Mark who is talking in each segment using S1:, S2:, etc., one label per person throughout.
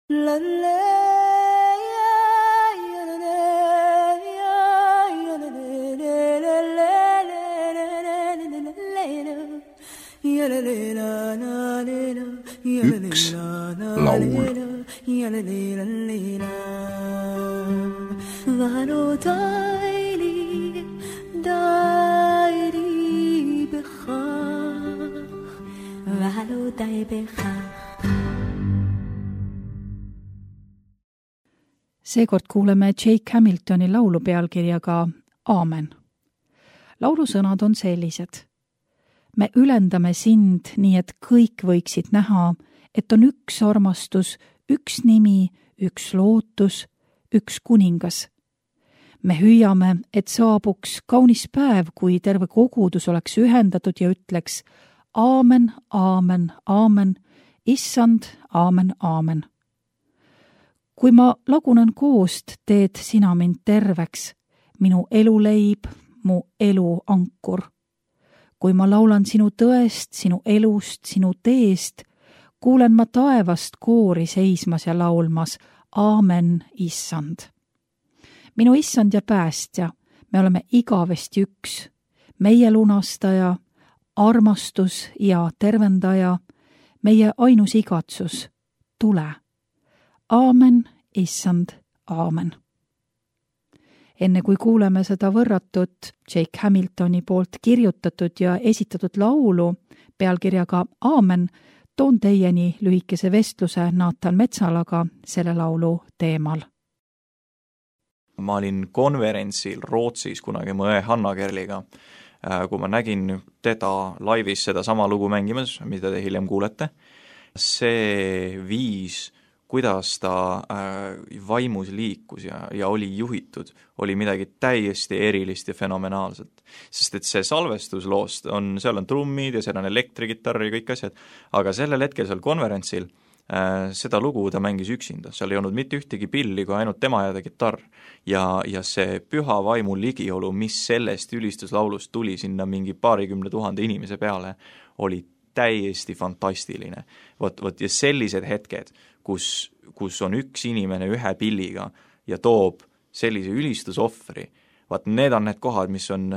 S1: Üks laul.
S2: Seekord kuuleme Jake Hamiltoni laulu pealkirjaga Aamen. Laulu sõnad on sellised. Me ülendame sind nii, et kõik võiksid näha, et on üks armastus, üks nimi, üks lootus, üks kuningas. Me hüüame, et saabuks kaunis päev, kui terve kogudus oleks ühendatud ja ütleks Aamen, aamen, aamen, issand, aamen, aamen. Kui ma lagunen koost, teed sina mind terveks, minu eluleib, mu elu ankur. Kui ma laulan sinu tõest, sinu elust, sinu teest, kuulen ma taevast koori seismas ja laulmas, aamen, issand. Minu issand ja päästja, me oleme igavesti üks, meie lunastaja, armastus ja tervendaja, meie ainus igatsus, tule. Aamen, issand, aamen. Enne kui kuuleme seda võrratut Jake Hamiltoni poolt kirjutatud ja esitatud laulu pealkirjaga Aamen, toon teieni lühikese vestluse Nathan Metsalaga selle laulu teemal.
S3: Ma olin konverentsil Rootsis kunagi mõe Hanna Kerliga, kui ma nägin teda laivis seda sama lugu mängimas, mida te hiljem kuulete. See viis, kuidas ta vaimus liikus ja oli juhitud, oli midagi täiesti erilist ja fenomenaalset. Sest et see salvestusloost seal on trummid ja seal on elektrikitarr ja kõik asjad, aga sellel hetkel seal konverentsil seda lugu ta mängis üksinda, seal ei olnud mitte ühtegi pilli, kui ainult tema ja ta kitarr. Ja see püha vaimu ligiolu, mis sellest ülistuslaulust tuli sinna mingi 20 000 inimese peale, oli täiesti fantastiline. Vot ja sellised hetked, kus on üks inimene ühe pilliga ja toob sellise ülistusohvri, need on need kohad, mis on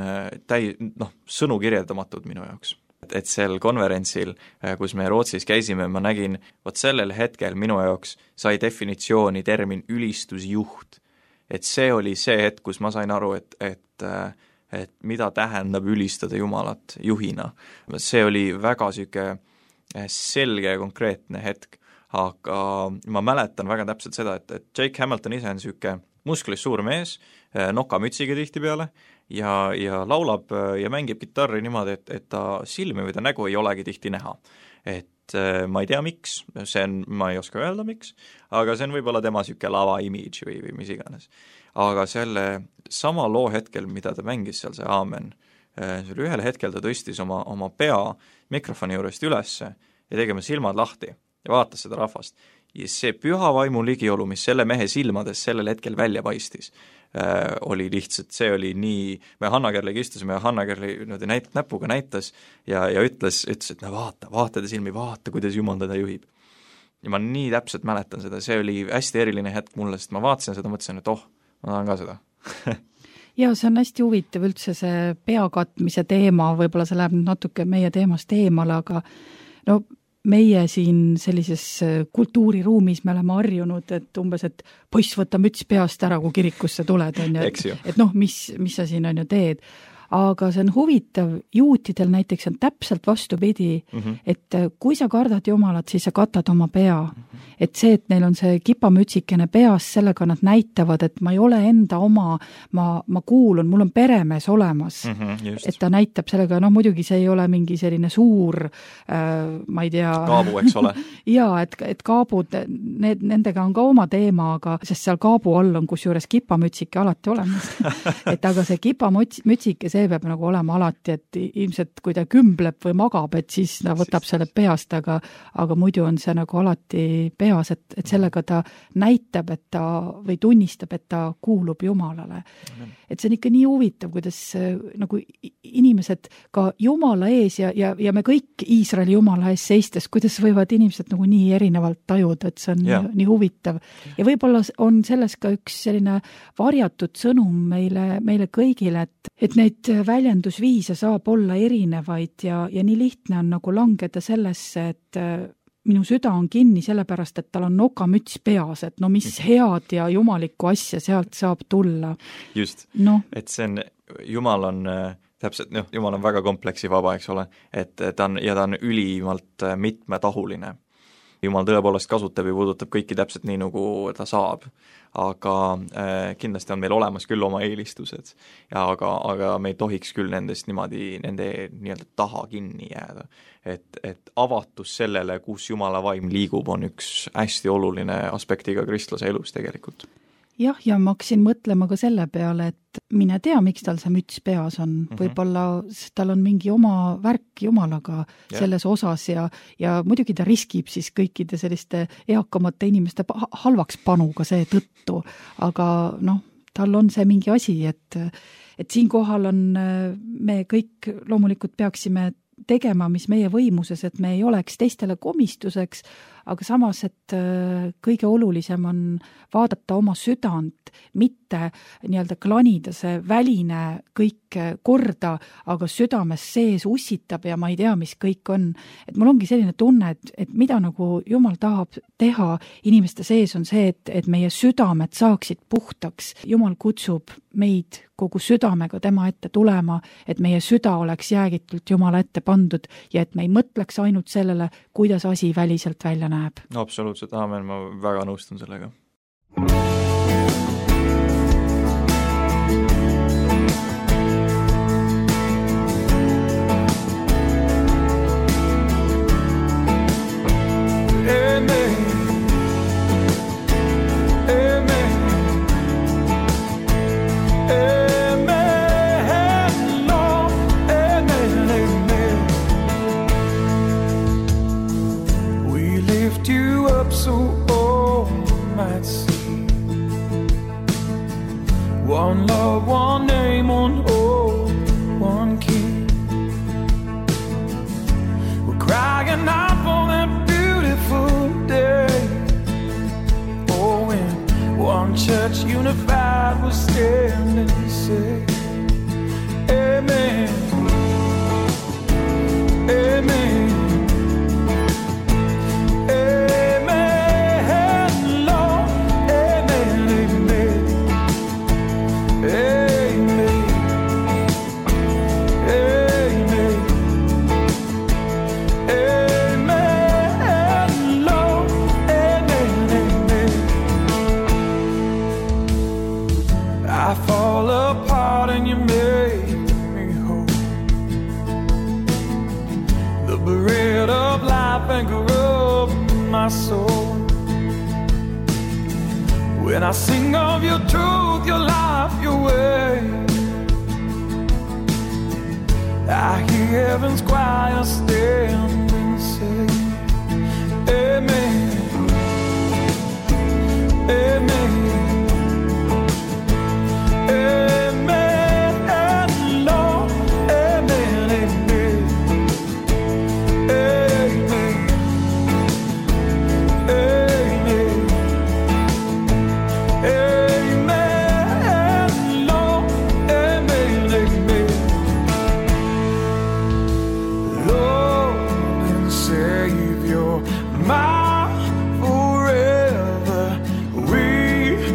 S3: sõnu kirjeldamatud minu jaoks. Et seal konverentsil, kus me Rootsis käisime, ma nägin, sellel hetkel minu jaoks sai definitsiooni termin ülistusjuht. Et see oli see hetk, kus ma sain aru, et mida tähendab ülistada Jumalat juhina. See oli väga selge ja konkreetne hetk, aga ma mäletan väga täpselt seda, et Jake Hamilton ise on musklis suur mees, nokamütsiga tihtipeale ja laulab ja mängib kitarri niimoodi, et ta silmi või ta nägu ei olegi tihti näha. Et ma ei tea miks, ma ei oska öelda miks, aga see on võib-olla tema lava image või mis iganes. Aga selle sama loo hetkel, mida ta mängis seal, see aamen, ühel hetkel ta tõstis oma pea mikrofoni juurest ülesse ja tegema silmad lahti ja vaatas seda rahvast. Ja see püha vaimu ligiolu, mis selle mehe silmades sellel hetkel välja paistis, oli lihtsalt, see oli nii, me Hanna Kerliga istusime ja Hanna Kerli näpuga näitas ja ütles, et vaata ta silmi, vaata, kuidas Jumal teda juhib. Ja ma nii täpselt mäletan seda, see oli hästi eriline hetk mulle, sest ma vaatasin seda, mõtlesin, et ma tahan ka seda.
S2: Ja see on hästi huvitav üldse see peakatmise teema, võib-olla see läheb natuke meie teemast eemale, aga meie siin sellises kultuuriruumis me oleme harjunud, et umbes, et poiss võtta müts peast ära, kui kirikusse tuled, et mis sa siin on ju teed. Aga see on huvitav, juutidel näiteks on täpselt vastupidi, et kui sa kardad Jumalat, siis sa katad oma pea. Et see, et neil on see kipamütsikene peas, sellega nad näitavad, et ma ei ole enda oma, ma kuulun, mul on peremees olemas. Et ta näitab sellega, muidugi see ei ole mingi selline suur, ma ei tea.
S3: Kaabu, eks ole.
S2: Jaa, et kaabud, nendega on ka oma teema, aga sest seal kaabu all on kusjuures kipamütsike alati olemas. Et aga see kipamütsike, see see peab nagu olema alati, et ilmselt kui ta kümbleb või magab, et siis ta võtab selle peast, aga muidu on see nagu alati peas, et sellega ta näitab, et ta või tunnistab, et ta kuulub Jumalale. Et see on ikka nii huvitav, kuidas nagu inimesed ka Jumala ees ja me kõik Iisraeli Jumala ees seistes, kuidas võivad inimesed nagu nii erinevalt tajuda, et see on nii huvitav. Ja võib-olla on selles ka üks selline varjatud sõnum meile kõigile, et neid väljendusviise saab olla erinevaid ja nii lihtne on nagu langeda sellesse, et minu süda on kinni sellepärast, et tal on nokamüts peas, et no mis head ja jumalikku asja sealt saab tulla.
S3: Just, et see on, Jumal on täpselt, Jumal on väga kompleksi vaba, eks ole, et ta on ülimalt mitmetahuline. Jumal tõepoolest kasutab ja puudutab kõiki täpselt nii, nagu ta saab. Aga kindlasti on meil olemas küll oma eelistused, aga me ei tohiks küll nende nii-öelda taha kinni jääda. Et avatus sellele, kus Jumala vaim liigub, on üks hästi oluline aspektiga kristlase elus tegelikult.
S2: Jah, ja ma hakkasin mõtlema ka selle peale, et mine tea, miks tal see müts peas on. Võib-olla tal on mingi oma värk Jumalaga selles osas ja muidugi ta riskib siis kõikide selliste eakamate inimeste halvaks panuga see tõttu, aga tal on see mingi asi, et siinkohal on, me kõik loomulikult peaksime tegema, mis meie võimuses, et me ei oleks teistele komistuseks, aga samas, et kõige olulisem on vaadata oma südant, mitte nii-öelda klanida see väline kõik korda, aga südames sees ussitab ja ma ei tea, mis kõik on. Et mul ongi selline tunne, et mida nagu Jumal tahab teha inimeste sees on see, et meie südamed saaksid puhtaks. Jumal kutsub meid kogu südamega tema ette tulema, et meie süda oleks jäägitult Jumala ette pandud ja et me ei mõtleks ainult sellele, kuidas asi väliselt välja näeb.
S3: No, absoluutselt, aamen, ma väga nõustun sellega.
S1: One love, one name, one hope, one king. We're crying out for that beautiful day. Oh, when one church unified will stand and say, Amen, Amen. Soul. When I sing of your truth, your life, your way, I hear heaven's choir stand and say, Amen, Amen. My forever we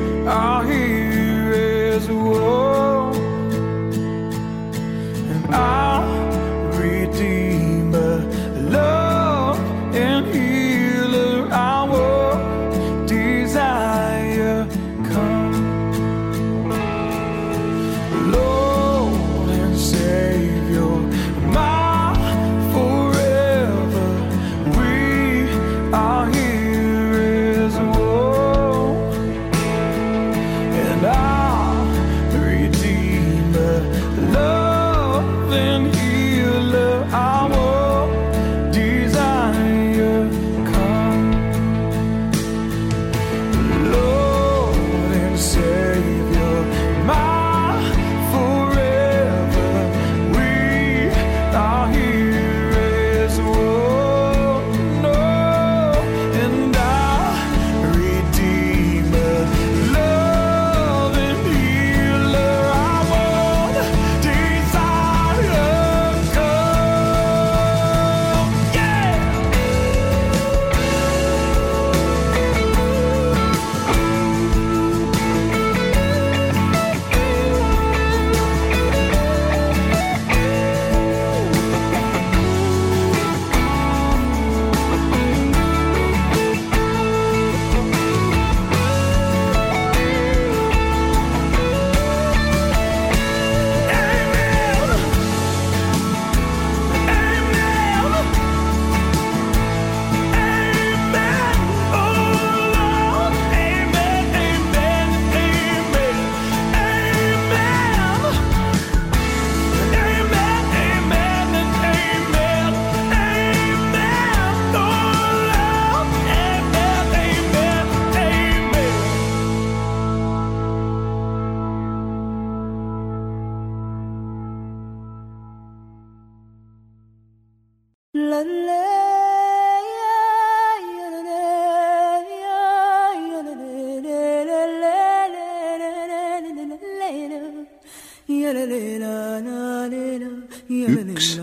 S4: Üks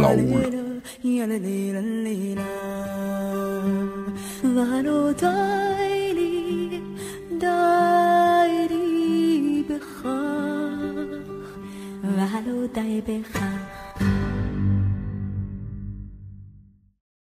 S4: laul.
S5: valuda